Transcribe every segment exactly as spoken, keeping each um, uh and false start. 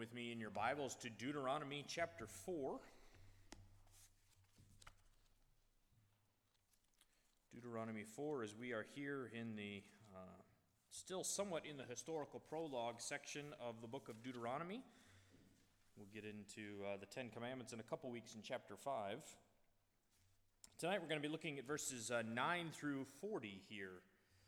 with me in your Bibles to Deuteronomy chapter four. Deuteronomy four, as we are here in the, uh, still somewhat in the historical prologue section of the book of Deuteronomy. We'll get into uh, the Ten Commandments in a couple weeks in chapter five. Tonight we're going to be looking at verses uh, nine through forty here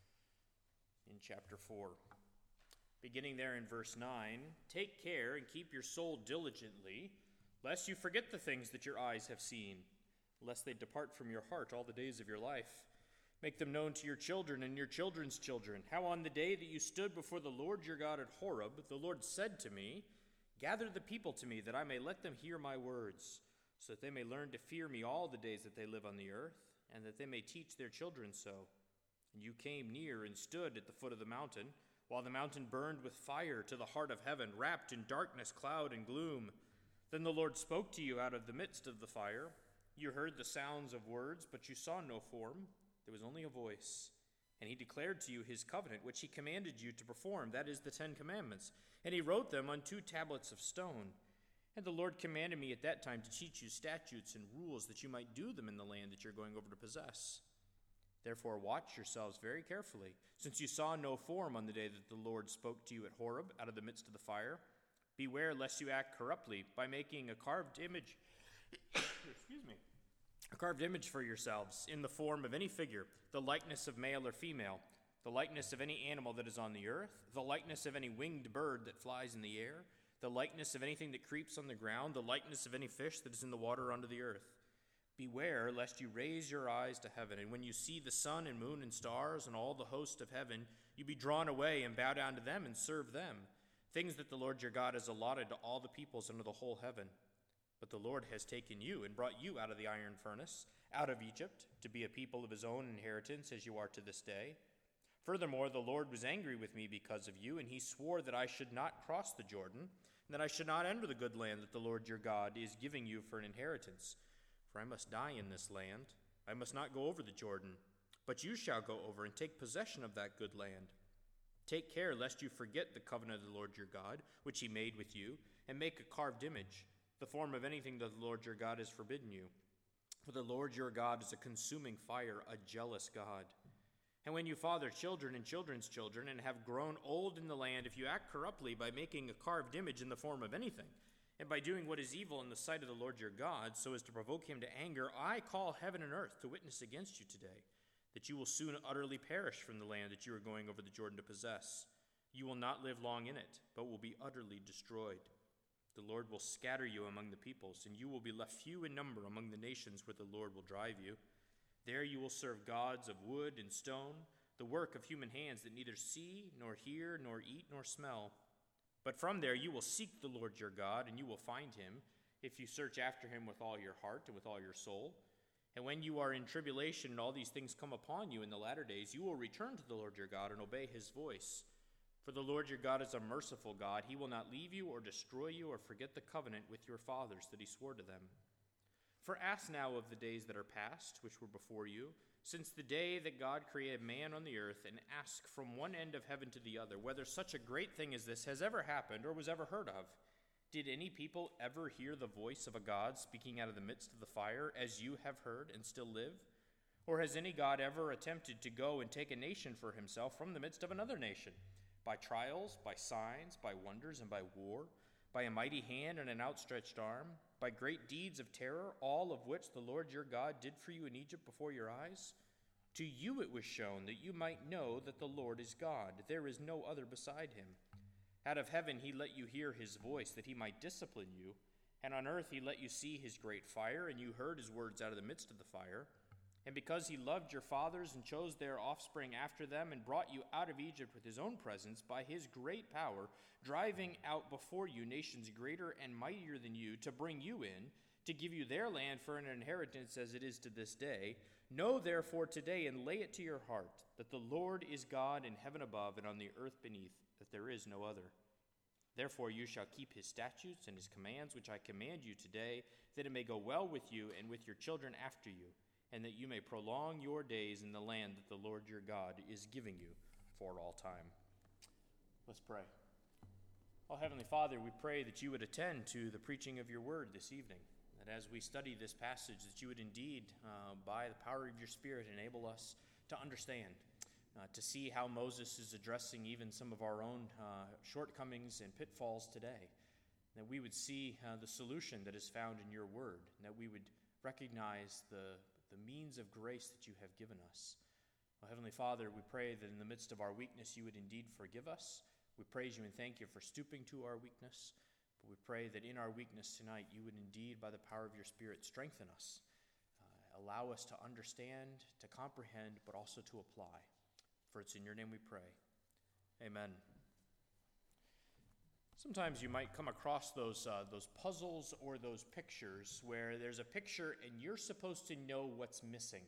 in chapter four. Beginning there in verse nine, "Take care and keep your soul diligently, lest you forget the things that your eyes have seen, lest they depart from your heart all the days of your life. Make them known to your children and your children's children, how on the day that you stood before the Lord your God at Horeb, the Lord said to me, 'Gather the people to me, that I may let them hear my words, so that they may learn to fear me all the days that they live on the earth, and that they may teach their children so.' And you came near and stood at the foot of the mountain, while the mountain burned with fire to the heart of heaven, wrapped in darkness, cloud, and gloom. Then the Lord spoke to you out of the midst of the fire. You heard the sounds of words, but you saw no form. There was only a voice. And he declared to you his covenant, which he commanded you to perform, that is the Ten Commandments. And he wrote them on two tablets of stone. And the Lord commanded me at that time to teach you statutes and rules, that you might do them in the land that you're going over to possess. Therefore watch yourselves very carefully, since you saw no form on the day that the Lord spoke to you at Horeb out of the midst of the fire. Beware lest you act corruptly by making a carved image, excuse me, a carved image for yourselves in the form of any figure, the likeness of male or female, the likeness of any animal that is on the earth, the likeness of any winged bird that flies in the air, the likeness of anything that creeps on the ground, the likeness of any fish that is in the water under the earth. Beware lest you raise your eyes to heaven, and when you see the sun and moon and stars and all the host of heaven, you be drawn away and bow down to them and serve them, things that the Lord your God has allotted to all the peoples under the whole heaven. But the Lord has taken you and brought you out of the iron furnace, out of Egypt, to be a people of his own inheritance, as you are to this day. Furthermore, the Lord was angry with me because of you, and he swore that I should not cross the Jordan, and that I should not enter the good land that the Lord your God is giving you for an inheritance. For I must die in this land. I must not go over the Jordan, but you shall go over and take possession of that good land. Take care lest you forget the covenant of the Lord your God, which he made with you, and make a carved image, the form of anything that the Lord your God has forbidden you. For the Lord your God is a consuming fire, a jealous God. And when you father children and children's children, and have grown old in the land, if you act corruptly by making a carved image in the form of anything, and by doing what is evil in the sight of the Lord your God, so as to provoke him to anger, I call heaven and earth to witness against you today, that you will soon utterly perish from the land that you are going over the Jordan to possess. You will not live long in it, but will be utterly destroyed. The Lord will scatter you among the peoples, and you will be left few in number among the nations where the Lord will drive you. There you will serve gods of wood and stone, the work of human hands that neither see, nor hear, nor eat, nor smell. But from there you will seek the Lord your God, and you will find him, if you search after him with all your heart and with all your soul. And when you are in tribulation and all these things come upon you in the latter days, you will return to the Lord your God and obey his voice. For the Lord your God is a merciful God. He will not leave you or destroy you or forget the covenant with your fathers that he swore to them. For ask now of the days that are past, which were before you, since the day that God created man on the earth, and ask from one end of heaven to the other, whether such a great thing as this has ever happened or was ever heard of. Did any people ever hear the voice of a God speaking out of the midst of the fire, as you have heard and still live? Or has any God ever attempted to go and take a nation for himself from the midst of another nation, by trials, by signs, by wonders, and by war, by a mighty hand and an outstretched arm, by great deeds of terror, all of which the Lord your God did for you in Egypt before your eyes? To you it was shown that you might know that the Lord is God. There is no other beside him. Out of heaven he let you hear his voice, that he might discipline you. And on earth he let you see his great fire, and you heard his words out of the midst of the fire. And because he loved your fathers and chose their offspring after them, and brought you out of Egypt with his own presence by his great power, driving out before you nations greater and mightier than you, to bring you in, to give you their land for an inheritance as it is to this day, know therefore today and lay it to your heart, that the Lord is God in heaven above and on the earth beneath, that there is no other. Therefore you shall keep his statutes and his commands, which I command you today, that it may go well with you and with your children after you, and that you may prolong your days in the land that the Lord your God is giving you for all time. Let's pray. Oh, Heavenly Father, we pray that you would attend to the preaching of your word this evening, that as we study this passage, that you would indeed, uh, by the power of your Spirit, enable us to understand, uh, to see how Moses is addressing even some of our own uh, shortcomings and pitfalls today, that we would see uh, the solution that is found in your word, and that we would recognize the, the means of grace that you have given us. Oh, Heavenly Father, we pray that in the midst of our weakness, you would indeed forgive us. We praise you and thank you for stooping to our weakness, but we pray that in our weakness tonight, you would indeed, by the power of your Spirit, strengthen us, uh, allow us to understand, to comprehend, but also to apply. For it's in your name we pray. Amen. Sometimes you might come across those, uh, those puzzles or those pictures where there's a picture and you're supposed to know what's missing.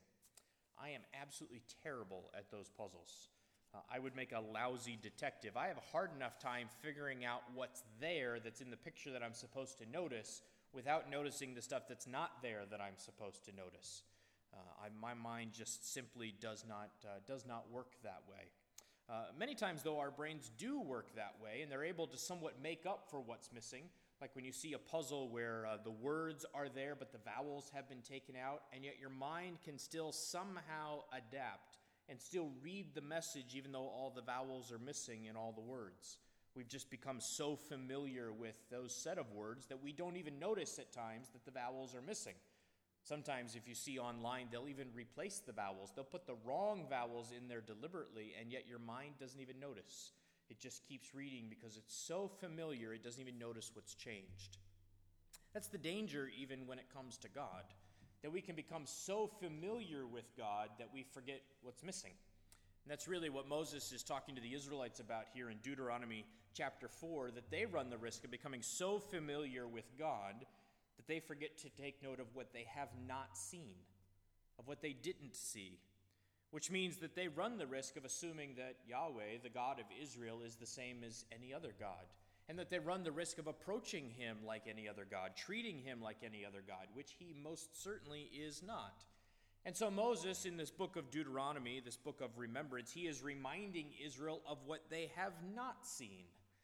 I am absolutely terrible at those puzzles. Uh, I would make a lousy detective. I have a hard enough time figuring out what's there that's in the picture that I'm supposed to notice without noticing the stuff that's not there that I'm supposed to notice. Uh, I, my mind just simply does not, uh, does not work that way. Uh, many times, though, our brains do work that way, and they're able to somewhat make up for what's missing. Like when you see a puzzle where uh, the words are there, but the vowels have been taken out, and yet your mind can still somehow adapt and still read the message even though all the vowels are missing in all the words. We've just become so familiar with those set of words that we don't even notice at times that the vowels are missing. Sometimes if you see online, they'll even replace the vowels. They'll put the wrong vowels in there deliberately, and yet your mind doesn't even notice. It just keeps reading because it's so familiar, it doesn't even notice what's changed. That's the danger even when it comes to God, that we can become so familiar with God that we forget what's missing. And that's really what Moses is talking to the Israelites about here in Deuteronomy chapter four, that they run the risk of becoming so familiar with God that they forget to take note of what they have not seen, of what they didn't see, which means that they run the risk of assuming that Yahweh, the God of Israel, is the same as any other God, and that they run the risk of approaching him like any other God, treating him like any other God, which he most certainly is not. And so Moses, in this book of Deuteronomy, this book of remembrance, he is reminding Israel of what they have not seen.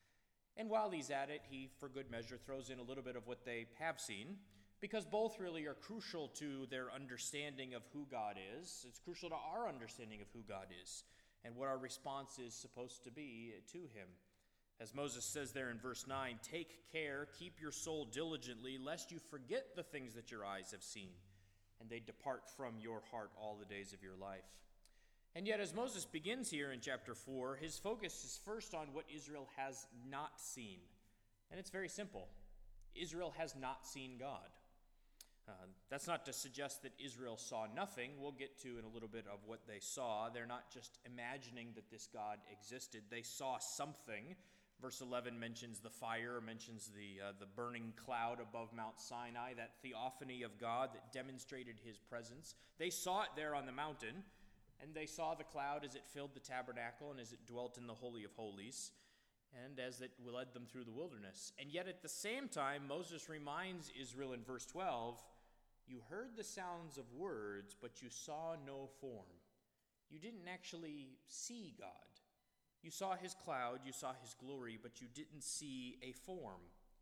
And while he's at it, he, for good measure, throws in a little bit of what they have seen, because both really are crucial to their understanding of who God is. It's crucial to our understanding of who God is and what our response is supposed to be to him. As Moses says there in verse nine, "Take care, keep your soul diligently, lest you forget the things that your eyes have seen, and they depart from your heart all the days of your life." And yet, as Moses begins here in chapter four, his focus is first on what Israel has not seen. And it's very simple. Israel has not seen God. Uh, that's not to suggest that Israel saw nothing. We'll get to in a little bit of what they saw. They're not just imagining that this God existed. They saw something. Verse eleven mentions the fire, mentions the, uh, the burning cloud above Mount Sinai, that theophany of God that demonstrated his presence. They saw it there on the mountain, and they saw the cloud as it filled the tabernacle and as it dwelt in the Holy of Holies, and as it led them through the wilderness. And yet at the same time, Moses reminds Israel in verse twelve, "You heard the sounds of words, but you saw no form." You didn't actually see God. You saw his cloud, you saw his glory, but you didn't see a form,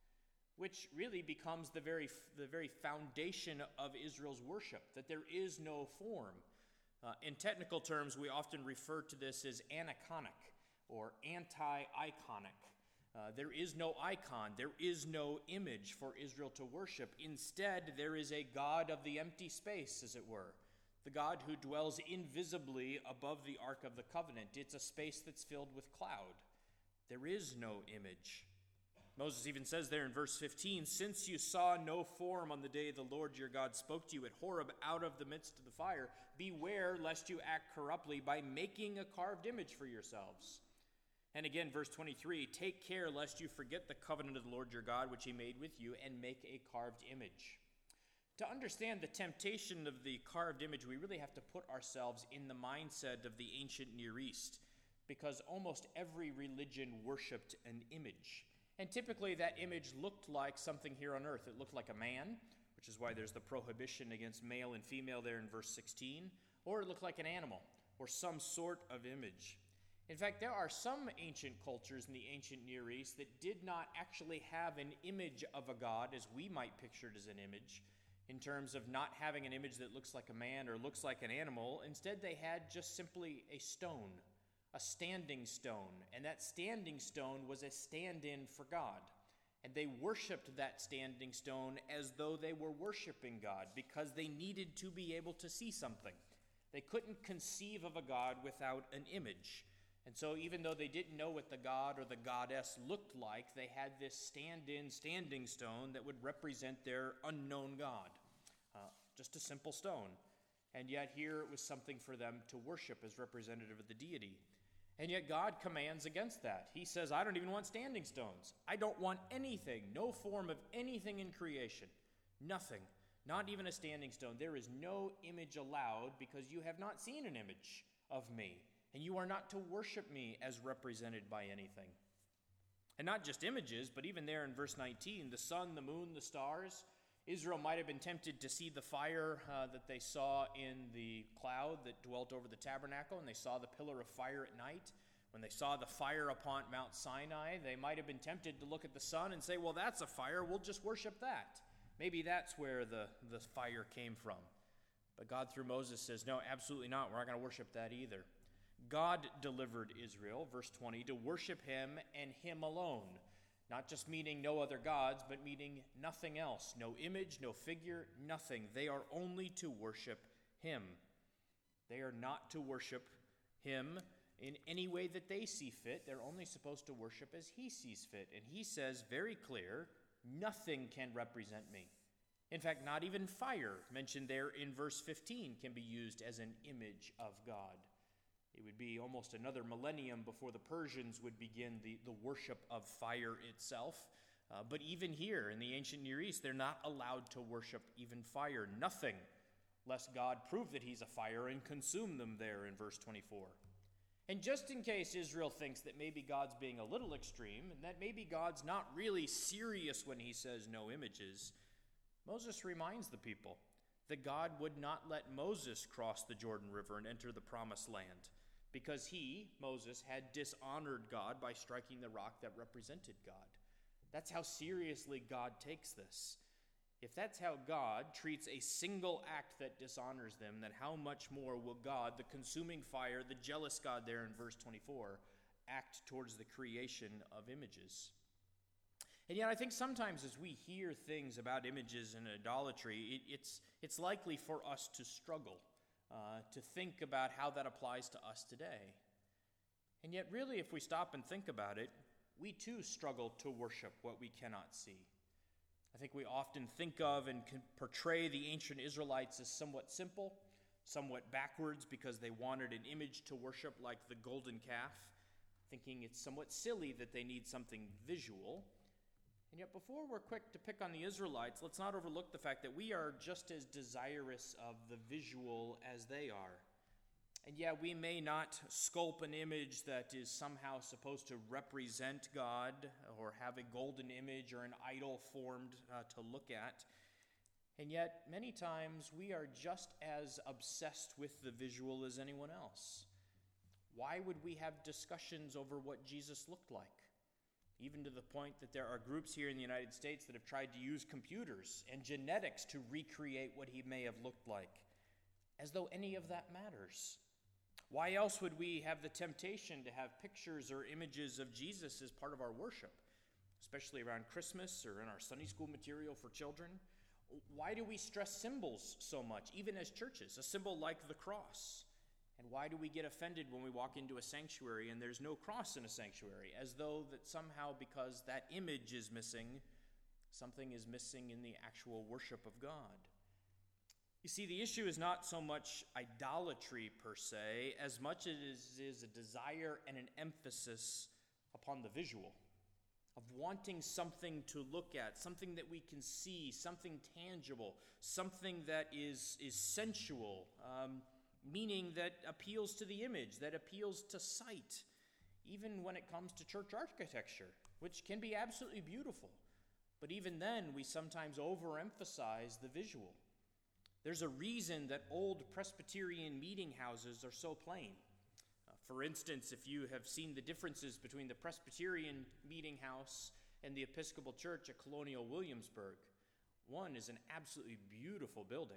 which really becomes the very, the very foundation of Israel's worship, that there is no form. Uh, in technical terms, we often refer to this as aniconic or anti-iconic. Uh, there is no icon, there is no image for Israel to worship. Instead, there is a God of the empty space, as it were. The God who dwells invisibly above the Ark of the Covenant. It's a space that's filled with cloud. There is no image. Moses even says there in verse fifteen, "Since you saw no form on the day the Lord your God spoke to you at Horeb out of the midst of the fire, beware lest you act corruptly by making a carved image for yourselves." And again, verse twenty-three, "Take care lest you forget the covenant of the Lord your God, which he made with you, and make a carved image." To understand the temptation of the carved image, we really have to put ourselves in the mindset of the ancient Near East, because almost every religion worshipped an image. And typically that image looked like something here on earth. It looked like a man, which is why there's the prohibition against male and female there in verse sixteen, or it looked like an animal, or some sort of image. In fact, there are some ancient cultures in the ancient Near East that did not actually have an image of a god as we might picture it as an image, in terms of not having an image that looks like a man or looks like an animal. Instead, they had just simply a stone, a standing stone, and that standing stone was a stand-in for God. And they worshiped that standing stone as though they were worshiping God because they needed to be able to see something. They couldn't conceive of a god without an image. And so even though they didn't know what the god or the goddess looked like, they had this stand-in standing stone that would represent their unknown god. Uh, just a simple stone. And yet here it was something for them to worship as representative of the deity. And yet God commands against that. He says, I don't even want standing stones. I don't want anything, no form of anything in creation. Nothing. Not even a standing stone. There is no image allowed because you have not seen an image of me. And you are not to worship me as represented by anything. And not just images, but even there in verse nineteen, the sun, the moon, the stars. Israel might have been tempted to see the fire uh, that they saw in the cloud that dwelt over the tabernacle, and they saw the pillar of fire at night. When they saw the fire upon Mount Sinai, they might have been tempted to look at the sun and say, well, that's a fire, we'll just worship that. Maybe that's where the, the fire came from. But God, through Moses, says, no, absolutely not. We're not going to worship that either. God delivered Israel, verse twenty, to worship him and him alone. Not just meaning no other gods, but meaning nothing else. No image, no figure, nothing. They are only to worship him. They are not to worship him in any way that they see fit. They're only supposed to worship as he sees fit. And he says very clear, nothing can represent me. In fact, not even fire, mentioned there in verse fifteen, can be used as an image of God. It would be almost another millennium before the Persians would begin the, the worship of fire itself. Uh, but even here in the ancient Near East, they're not allowed to worship even fire. Nothing, lest God prove that he's a fire and consume them there in verse twenty-four. And just in case Israel thinks that maybe God's being a little extreme, and that maybe God's not really serious when he says no images, Moses reminds the people that God would not let Moses cross the Jordan River and enter the promised land, because he, Moses, had dishonored God by striking the rock that represented God. That's how seriously God takes this. If that's how God treats a single act that dishonors them, then how much more will God, the consuming fire, the jealous God there in verse twenty-four, act towards the creation of images? And yet I think sometimes as we hear things about images and idolatry, it, it's, it's likely for us to struggle. Uh, to think about how that applies to us today. And yet really, if we stop and think about it, we too struggle to worship what we cannot see. I think we often think of and can portray the ancient Israelites as somewhat simple, somewhat backwards because they wanted an image to worship like the golden calf, thinking it's somewhat silly that they need something visual. And yet before we're quick to pick on the Israelites, let's not overlook the fact that we are just as desirous of the visual as they are. And yeah, we may not sculpt an image that is somehow supposed to represent God or have a golden image or an idol formed uh, to look at. And yet, many times, we are just as obsessed with the visual as anyone else. Why would we have discussions over what Jesus looked like? Even to the point that there are groups here in the United States that have tried to use computers and genetics to recreate what he may have looked like, as though any of that matters. Why else would we have the temptation to have pictures or images of Jesus as part of our worship, especially around Christmas or in our Sunday school material for children? Why do we stress symbols so much, even as churches, a symbol like the cross? And why do we get offended when we walk into a sanctuary and there's no cross in a sanctuary, as though that somehow because that image is missing, something is missing in the actual worship of God? You see, the issue is not so much idolatry per se, as much as it is a desire and an emphasis upon the visual, of wanting something to look at, something that we can see, something tangible, something that is, is sensual, um, meaning that appeals to the image, that appeals to sight, even when it comes to church architecture, which can be absolutely beautiful. But even then, we sometimes overemphasize the visual. There's a reason that old Presbyterian meeting houses are so plain. Uh, For instance, if you have seen the differences between the Presbyterian meeting house and the Episcopal Church at Colonial Williamsburg, one is an absolutely beautiful building.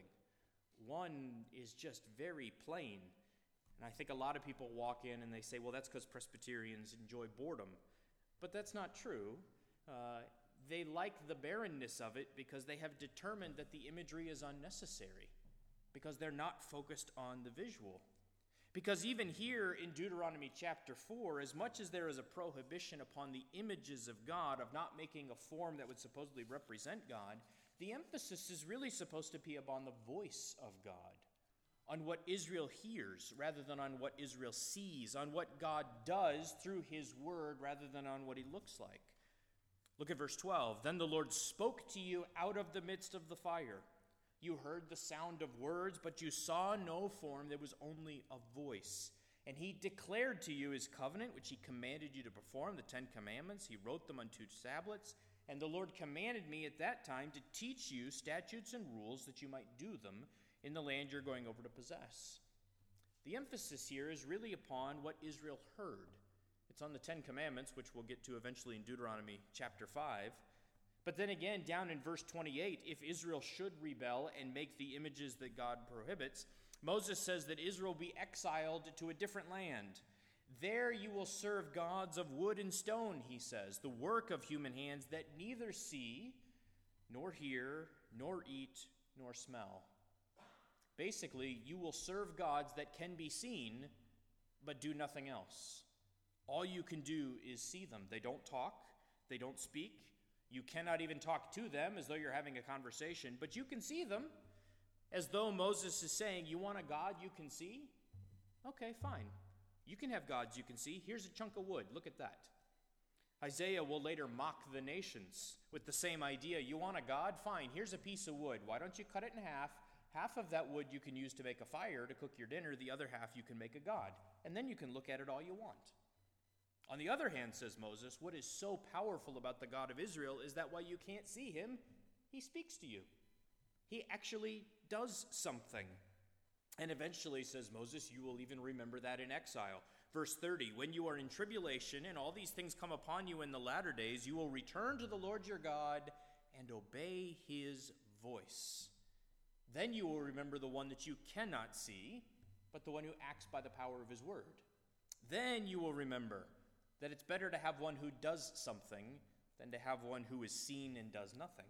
One is just very plain. And I think a lot of people walk in and they say, well, that's because Presbyterians enjoy boredom. But that's not true. Uh, they like the barrenness of it because they have determined that the imagery is unnecessary, because they're not focused on the visual. Because even here in Deuteronomy chapter four, as much as there is a prohibition upon the images of God, of not making a form that would supposedly represent God, the emphasis is really supposed to be upon the voice of God, on what Israel hears rather than on what Israel sees, on what God does through his word rather than on what he looks like. Look at verse twelve. Then the Lord spoke to you out of the midst of the fire. You heard the sound of words, but you saw no form. There was only a voice. And he declared to you his covenant, which he commanded you to perform, the Ten Commandments. He wrote them on two tablets. And the Lord commanded me at that time to teach you statutes and rules that you might do them in the land you're going over to possess. The emphasis here is really upon what Israel heard. It's on the Ten Commandments, which we'll get to eventually in Deuteronomy chapter five. But then again, down in verse twenty-eight, if Israel should rebel and make the images that God prohibits, Moses says that Israel be exiled to a different land. There you will serve gods of wood and stone, he says, the work of human hands that neither see, nor hear, nor eat, nor smell. Basically, you will serve gods that can be seen, but do nothing else. All you can do is see them. They don't talk. They don't speak. You cannot even talk to them as though you're having a conversation, but you can see them, as though Moses is saying, you want a God you can see? Okay, fine. You can have gods you can see. Here's a chunk of wood. Look at that. Isaiah will later mock the nations with the same idea. You want a God? Fine. Here's a piece of wood. Why don't you cut it in half? Half of that wood you can use to make a fire to cook your dinner. The other half you can make a god. And then you can look at it all you want. On the other hand, says Moses, what is so powerful about the God of Israel is that while you can't see him, he speaks to you. He actually does something. And eventually, says Moses, you will even remember that in exile. Verse thirty, when you are in tribulation and all these things come upon you in the latter days, you will return to the Lord your God and obey his voice. Then you will remember the one that you cannot see, but the one who acts by the power of his word. Then you will remember that it's better to have one who does something than to have one who is seen and does nothing.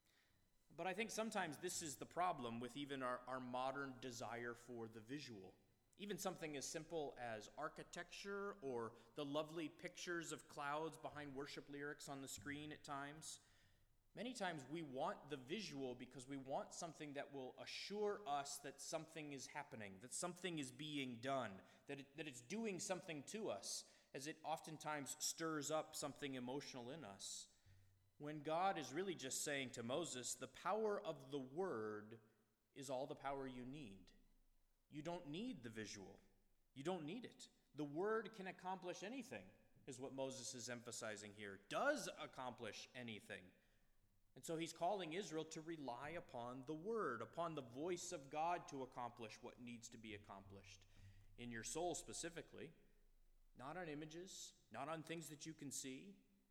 But I think sometimes this is the problem with even our, our modern desire for the visual. Even something as simple as architecture or the lovely pictures of clouds behind worship lyrics on the screen at times. Many times we want the visual because we want something that will assure us that something is happening, that something is being done, that, it, that it's doing something to us, as it oftentimes stirs up something emotional in us. When God is really just saying to Moses, the power of the word is all the power you need. You don't need the visual. You don't need it. The word can accomplish anything, is what Moses is emphasizing here. Does accomplish anything. And so he's calling Israel to rely upon the word, upon the voice of God to accomplish what needs to be accomplished. In your soul specifically, not on images, not on things that you can see.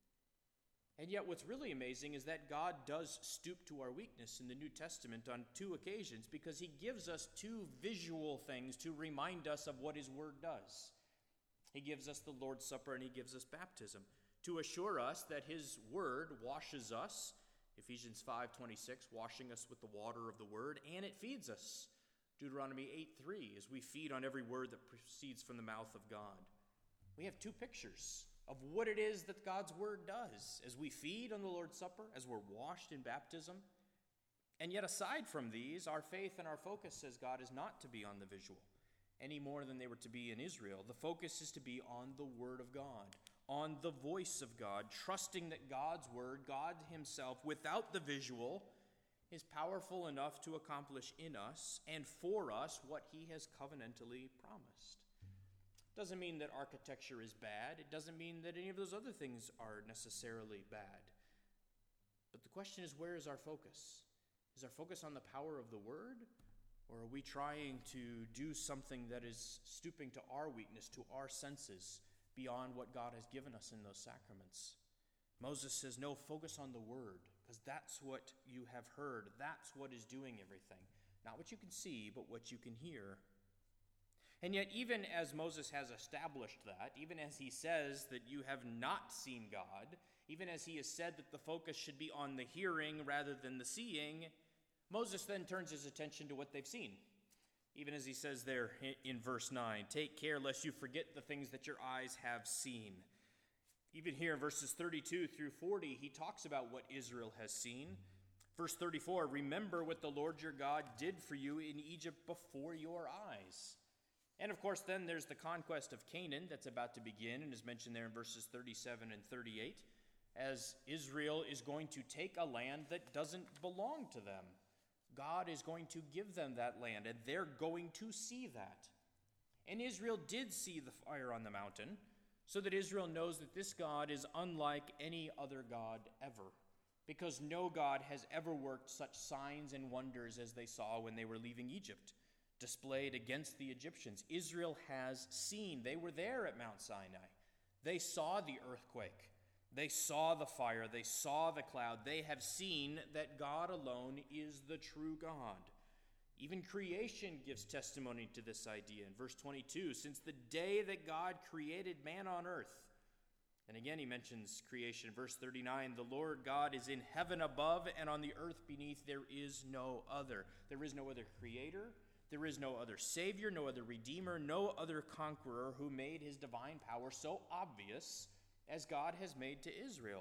And yet what's really amazing is that God does stoop to our weakness in the New Testament on two occasions, because he gives us two visual things to remind us of what his word does. He gives us the Lord's Supper and he gives us baptism to assure us that his word washes us, Ephesians five twenty-six, washing us with the water of the word, and it feeds us, Deuteronomy eight three, as we feed on every word that proceeds from the mouth of God. We have two pictures of what it is that God's word does as we feed on the Lord's Supper, as we're washed in baptism. And yet aside from these, our faith and our focus, says God, is not to be on the visual any more than they were to be in Israel. The focus is to be on the word of God, on the voice of God, trusting that God's word, God himself, without the visual, is powerful enough to accomplish in us and for us what he has covenantally promised. Doesn't mean that architecture is bad. It doesn't mean that any of those other things are necessarily bad. But the question is, where is our focus? Is our focus on the power of the word? Or are we trying to do something that is stooping to our weakness, to our senses, beyond what God has given us in those sacraments? Moses says, no, focus on the word, because that's what you have heard. That's what is doing everything. Not what you can see, but what you can hear. And yet, even as Moses has established that, even as he says that you have not seen God, even as he has said that the focus should be on the hearing rather than the seeing, Moses then turns his attention to what they've seen. Even as he says there in verse nine, take care lest you forget the things that your eyes have seen. Even here in verses thirty-two through forty, he talks about what Israel has seen. Verse thirty-four, remember what the Lord your God did for you in Egypt before your eyes. And of course, then there's the conquest of Canaan that's about to begin and is mentioned there in verses thirty-seven and thirty-eight, as Israel is going to take a land that doesn't belong to them. God is going to give them that land, and they're going to see that. And Israel did see the fire on the mountain, so that Israel knows that this God is unlike any other God ever, because no God has ever worked such signs and wonders as they saw when they were leaving Egypt, displayed against the Egyptians. Israel has seen. They were there at Mount Sinai. They saw the earthquake. They saw the fire. They saw the cloud. They have seen that God alone is the true God. Even creation gives testimony to this idea. In verse twenty-two, since the day that God created man on earth. And again he mentions creation. Verse thirty-nine, the Lord God is in heaven above, and on the earth beneath there is no other. There is no other creator. There is no other Savior, no other Redeemer, no other conqueror who made his divine power so obvious as God has made to Israel.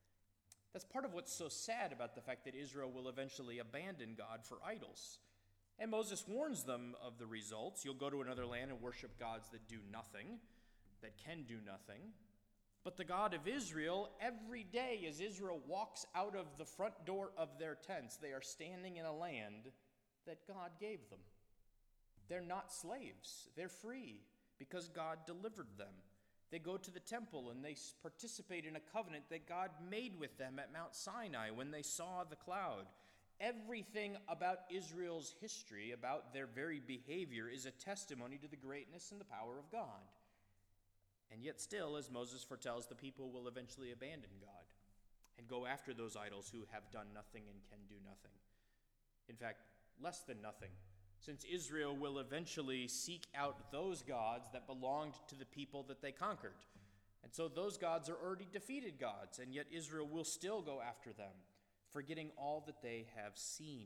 That's part of what's so sad about the fact that Israel will eventually abandon God for idols. And Moses warns them of the results. You'll go to another land and worship gods that do nothing, that can do nothing. But the God of Israel, every day as Israel walks out of the front door of their tents, they are standing in a land that God gave them. They're not slaves. They're free because God delivered them. They go to the temple and they participate in a covenant that God made with them at Mount Sinai when they saw the cloud. Everything about Israel's history, about their very behavior, is a testimony to the greatness and the power of God. And yet still, as Moses foretells, the people will eventually abandon God and go after those idols who have done nothing and can do nothing. In fact, less than nothing, since Israel will eventually seek out those gods that belonged to the people that they conquered. And so those gods are already defeated gods, and yet Israel will still go after them, forgetting all that they have seen.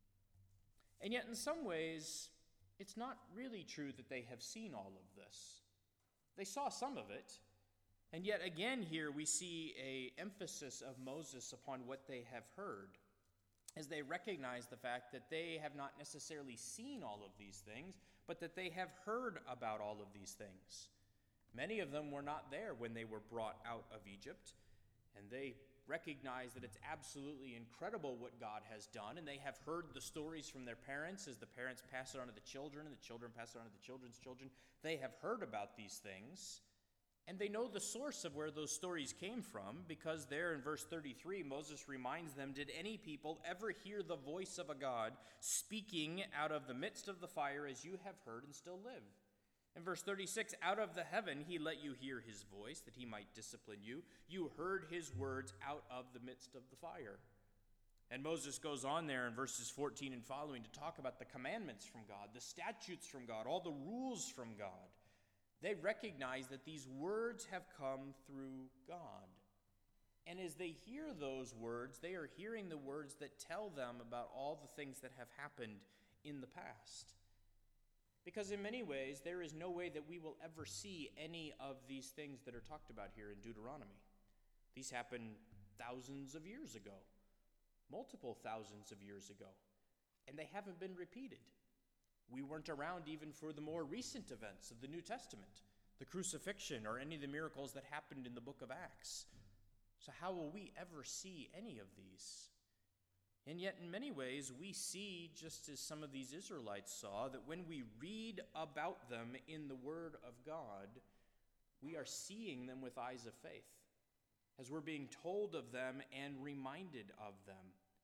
And yet in some ways, it's not really true that they have seen all of this. They saw some of it, and yet again here we see an emphasis of Moses upon what they have heard, as they recognize the fact that they have not necessarily seen all of these things, but that they have heard about all of these things. Many of them were not there when they were brought out of Egypt, and they recognize that it's absolutely incredible what God has done, and they have heard the stories from their parents as the parents pass it on to the children, and the children pass it on to the children's children. They have heard about these things, and they know the source of where those stories came from, because there in verse thirty-three, Moses reminds them, did any people ever hear the voice of a God speaking out of the midst of the fire as you have heard and still live? In verse thirty-six, out of the heaven he let you hear his voice, that he might discipline you. You heard his words out of the midst of the fire. And Moses goes on there in verses fourteen and following to talk about the commandments from God, the statutes from God, all the rules from God. They recognize that these words have come through God. And as they hear those words, they are hearing the words that tell them about all the things that have happened in the past. Because in many ways, there is no way that we will ever see any of these things that are talked about here in Deuteronomy. These happened thousands of years ago, multiple thousands of years ago, and they haven't been repeated. We weren't around even for the more recent events of the New Testament, the crucifixion, or any of the miracles that happened in the book of Acts. So how will we ever see any of these? And yet, in many ways, we see, just as some of these Israelites saw, that when we read about them in the Word of God, we are seeing them with eyes of faith, as we're being told of them and reminded of them.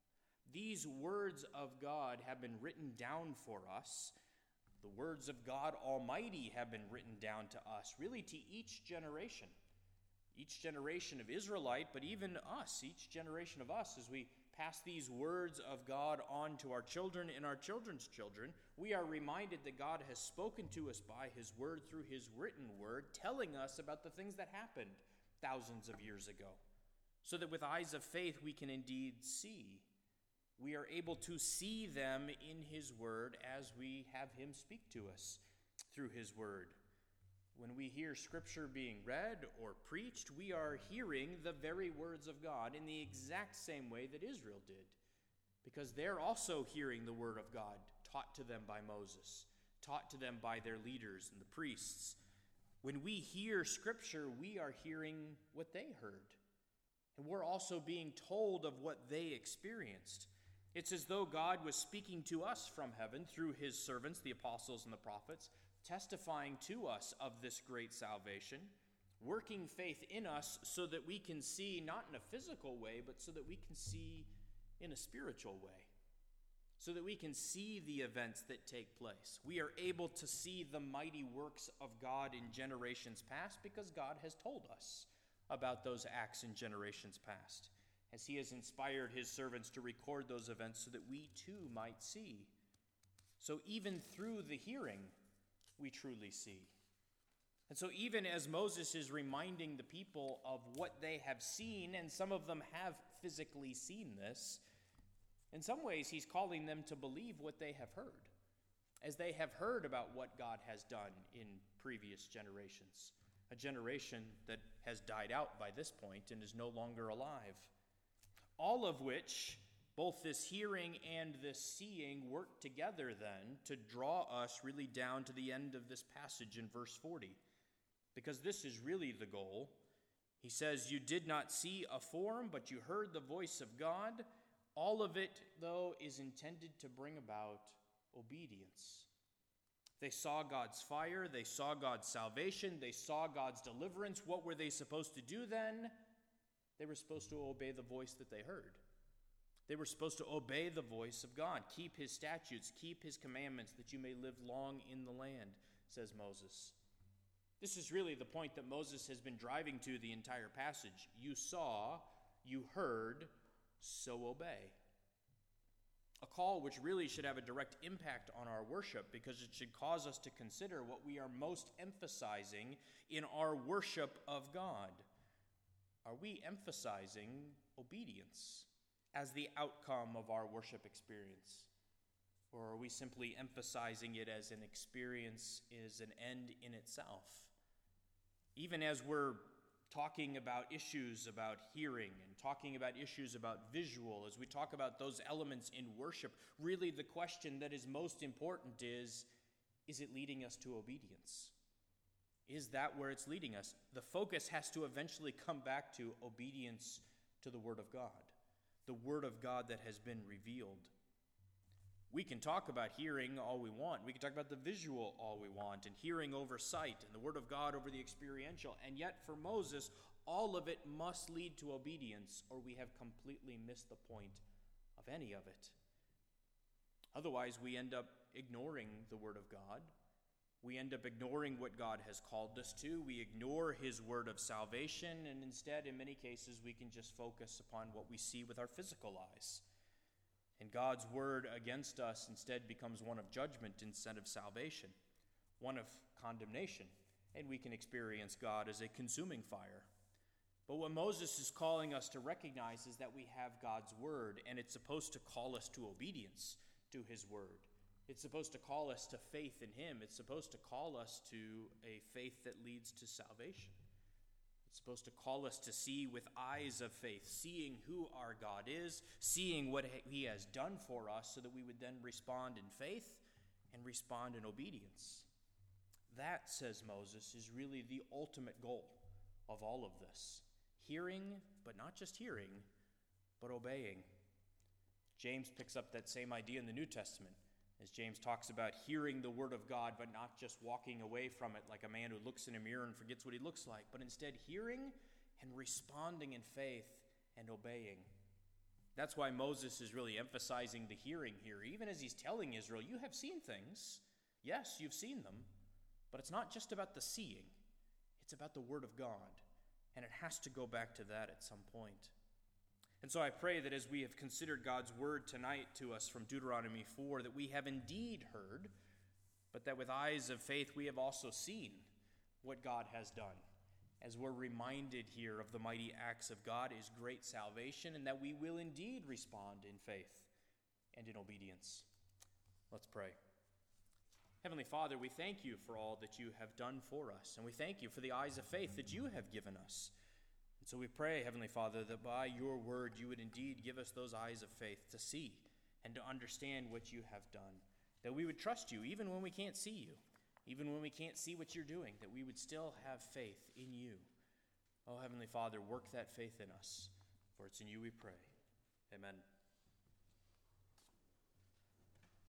These words of God have been written down for us. The words of God Almighty have been written down to us, really to each generation. Each generation of Israelite, but even us, each generation of us, as we pass these words of God on to our children and our children's children, we are reminded that God has spoken to us by his word through his written word, telling us about the things that happened thousands of years ago, so that with eyes of faith we can indeed see. We are able to see them in his word as we have him speak to us through his word. When we hear Scripture being read or preached, we are hearing the very words of God in the exact same way that Israel did, because they're also hearing the word of God taught to them by Moses, taught to them by their leaders and the priests. When we hear Scripture, we are hearing what they heard, and we're also being told of what they experienced. It's as though God was speaking to us from heaven through his servants, the apostles and the prophets, testifying to us of this great salvation, working faith in us so that we can see, not in a physical way, but so that we can see in a spiritual way, so that we can see the events that take place. We are able to see the mighty works of God in generations past because God has told us about those acts in generations past, as he has inspired his servants to record those events so that we too might see. So even through the hearing, we truly see. And so even as Moses is reminding the people of what they have seen, and some of them have physically seen this, in some ways he's calling them to believe what they have heard, as they have heard about what God has done in previous generations, a generation that has died out by this point and is no longer alive. All of which, both this hearing and this seeing, work together then to draw us really down to the end of this passage in verse forty. Because this is really the goal. He says, "You did not see a form, but you heard the voice of God." All of it, though, is intended to bring about obedience. They saw God's fire. They saw God's salvation. They saw God's deliverance. What were they supposed to do then? They were supposed to obey the voice that they heard. They were supposed to obey the voice of God, keep his statutes, keep his commandments, that you may live long in the land, says Moses. This is really the point that Moses has been driving to the entire passage. You saw, you heard, so obey. A call which really should have a direct impact on our worship, because it should cause us to consider what we are most emphasizing in our worship of God. Are we emphasizing obedience as the outcome of our worship experience? Or are we simply emphasizing it as an experience, as an end in itself? Even as we're talking about issues about hearing and talking about issues about visual, as we talk about those elements in worship, really the question that is most important is, is it leading us to obedience? Is that where it's leading us? The focus has to eventually come back to obedience to the Word of God, the Word of God that has been revealed. We can talk about hearing all we want. We can talk about the visual all we want, and hearing over sight, and the Word of God over the experiential. And yet for Moses, all of it must lead to obedience, or we have completely missed the point of any of it. Otherwise, we end up ignoring the Word of God. We end up ignoring what God has called us to. We ignore his word of salvation, and instead, in many cases, we can just focus upon what we see with our physical eyes. And God's word against us instead becomes one of judgment instead of salvation, one of condemnation, and we can experience God as a consuming fire. But what Moses is calling us to recognize is that we have God's word, and it's supposed to call us to obedience to his word. It's supposed to call us to faith in him. It's supposed to call us to a faith that leads to salvation. It's supposed to call us to see with eyes of faith, seeing who our God is, seeing what he has done for us, so that we would then respond in faith and respond in obedience. That, says Moses, is really the ultimate goal of all of this. Hearing, but not just hearing, but obeying. James picks up that same idea in the New Testament, as James talks about hearing the word of God, but not just walking away from it like a man who looks in a mirror and forgets what he looks like, but instead hearing and responding in faith and obeying. That's why Moses is really emphasizing the hearing here, even as he's telling Israel, you have seen things. Yes, you've seen them, but it's not just about the seeing. It's about the Word of God, and it has to go back to that at some point. And so I pray that as we have considered God's Word tonight to us from Deuteronomy four, that we have indeed heard, but that with eyes of faith we have also seen what God has done, as we're reminded here of the mighty acts of God, His great salvation, and that we will indeed respond in faith and in obedience. Let's pray. Heavenly Father, we thank you for all that you have done for us, and we thank you for the eyes of faith that you have given us. And so we pray, Heavenly Father, that by your word you would indeed give us those eyes of faith to see and to understand what you have done, that we would trust you even when we can't see you. Even when we can't see what you're doing, that we would still have faith in you. Oh, Heavenly Father, work that faith in us, for it's in you we pray. Amen.